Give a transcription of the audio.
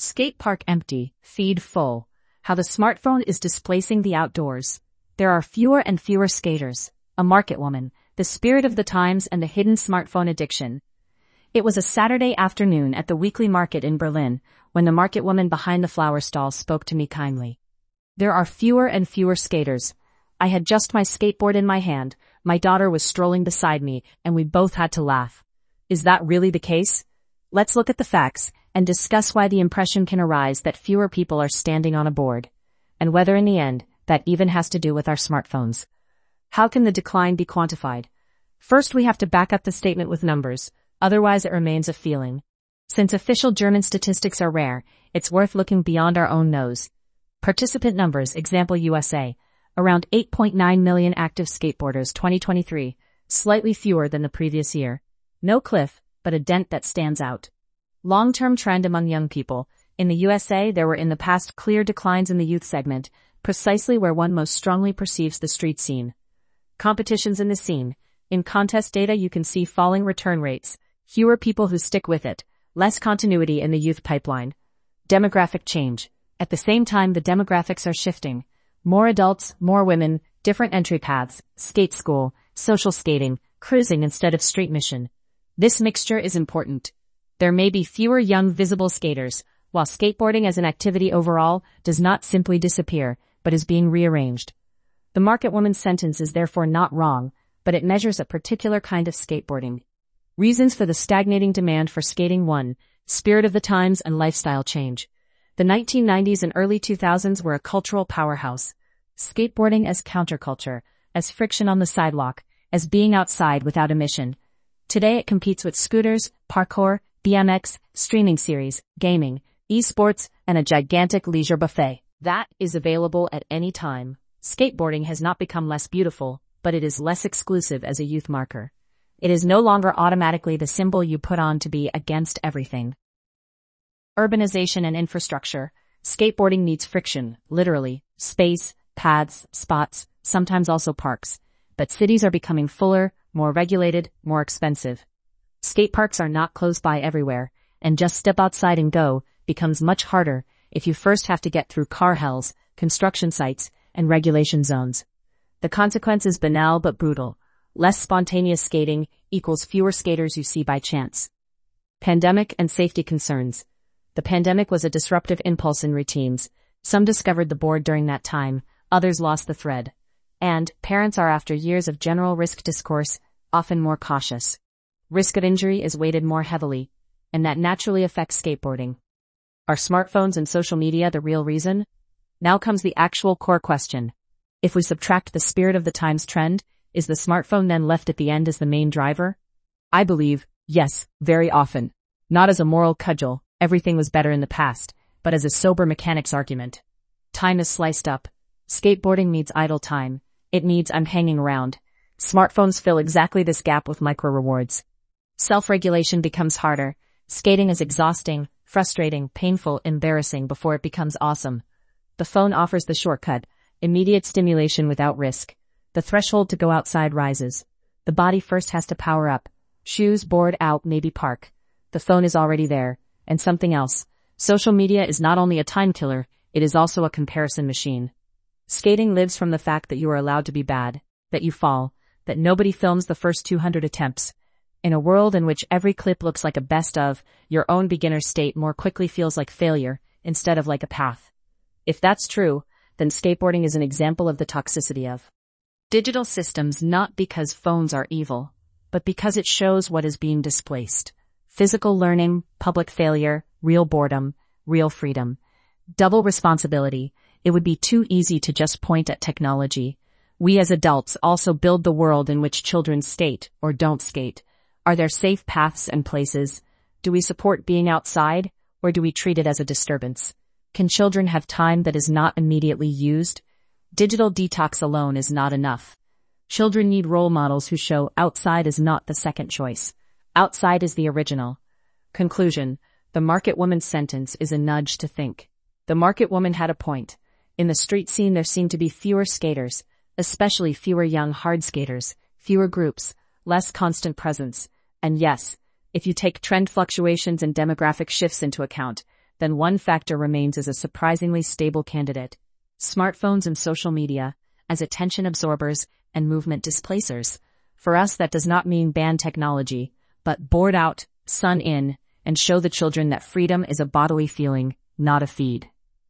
Skate park empty, feed full. How the smartphone is displacing the outdoors. There are fewer and fewer skaters. A market woman, the spirit of the times and the hidden smartphone addiction. It was a Saturday afternoon at the weekly market in Berlin when the market woman behind the flower stall spoke to me kindly. There are fewer and fewer skaters. I had just my skateboard in my hand, my daughter was strolling beside me, and we both had to laugh. Is that really the case? Let's look at the facts and discuss why the impression can arise that fewer people are standing on a board, and whether in the end, that even has to do with our smartphones. How can the decline be quantified? First, we have to back up the statement with numbers, otherwise it remains a feeling. Since official German statistics are rare, it's worth looking beyond our own nose. Participant numbers, example USA, around 8.9 million active skateboarders 2023, slightly fewer than the previous year. No cliff, but a dent that stands out. Long-term trend among young people. In the USA, there were in the past clear declines in the youth segment, precisely where one most strongly perceives the street scene. Competitions in the scene. In contest data you can see falling return rates, fewer people who stick with it, less continuity in the youth pipeline. Demographic change. At the same time the demographics are shifting. More adults, more women, different entry paths, skate school, social skating, cruising instead of street mission. This mixture is important. There may be fewer young visible skaters, while skateboarding as an activity overall does not simply disappear, but is being rearranged. The market woman's sentence is therefore not wrong, but it measures a particular kind of skateboarding. Reasons for the stagnating demand for skating. 1. Spirit of the times and lifestyle change. The 1990s and early 2000s were a cultural powerhouse. Skateboarding as counterculture, as friction on the sidewalk, as being outside without emission. Today it competes with scooters, parkour, BMX, streaming series, gaming, esports, and a gigantic leisure buffet that is available at any time. Skateboarding has not become less beautiful, but it is less exclusive as a youth marker. It is no longer automatically the symbol you put on to be against everything. Urbanization and infrastructure. Skateboarding needs friction, literally, space, paths, spots, sometimes also parks. But cities are becoming fuller, more regulated, more expensive. Skate parks are not close by everywhere, and just step outside and go becomes much harder if you first have to get through car hells, construction sites, and regulation zones. The consequence is banal but brutal. Less spontaneous skating equals fewer skaters you see by chance. Pandemic and safety concerns. The pandemic was a disruptive impulse in routines. Some discovered the board during that time, others lost the thread. And parents are, after years of general risk discourse, often more cautious. Risk of injury is weighted more heavily, and that naturally affects skateboarding. Are smartphones and social media the real reason? Now comes the actual core question. If we subtract the spirit of the times trend, is the smartphone then left at the end as the main driver? I believe, yes, very often. Not as a moral cudgel, everything was better in the past, but as a sober mechanics argument. Time is sliced up. Skateboarding needs idle time. It needs I'm hanging around. Smartphones fill exactly this gap with micro-rewards. Self-regulation becomes harder. Skating is exhausting, frustrating, painful, embarrassing before it becomes awesome. The phone offers the shortcut, immediate stimulation without risk. The threshold to go outside rises. The body first has to power up. Shoes, board, out, maybe park. The phone is already there. And something else. Social media is not only a time killer, it is also a comparison machine. Skating lives from the fact that you are allowed to be bad, that you fall, that nobody films the first 200 attempts. In a world in which every clip looks like a best of, your own beginner state more quickly feels like failure, instead of like a path. If that's true, then skateboarding is an example of the toxicity of digital systems, not because phones are evil, but because it shows what is being displaced. Physical learning, public failure, real boredom, real freedom. Double responsibility. It would be too easy to just point at technology. We as adults also build the world in which children skate or don't skate. Are there safe paths and places? Do we support being outside, or do we treat it as a disturbance? Can children have time that is not immediately used? Digital detox alone is not enough. Children need role models who show outside is not the second choice. Outside is the original. Conclusion. The market woman's sentence is a nudge to think. The market woman had a point. In the street scene there seem to be fewer skaters, especially fewer young hard skaters, fewer groups, less constant presence. And yes, if you take trend fluctuations and demographic shifts into account, then one factor remains as a surprisingly stable candidate: smartphones and social media, as attention absorbers and movement displacers. For us, that does not mean ban technology, but board out, sun in, and show the children that freedom is a bodily feeling, not a feed.